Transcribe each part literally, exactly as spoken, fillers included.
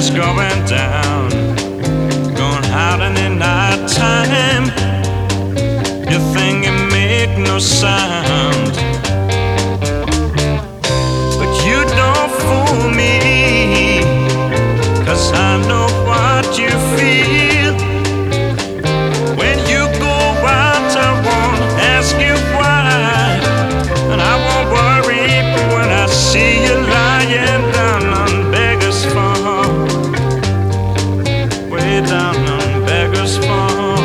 is going down, going out in the night time. You think it make no sound, but you don't fool me, 'cause I know what you feel. When you go out, I won't ask you why, and I won't worry when I see you lying down on Beggar's Farm, way down on Beggar's Farm.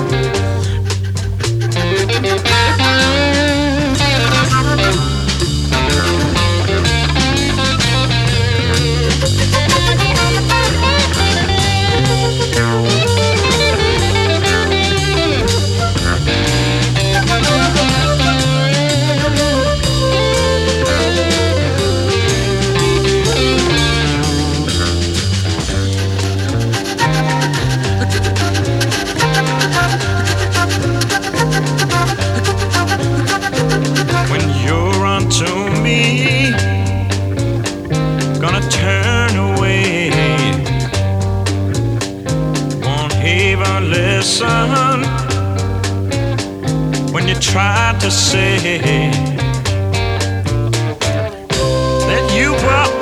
Listen when you try to say that you were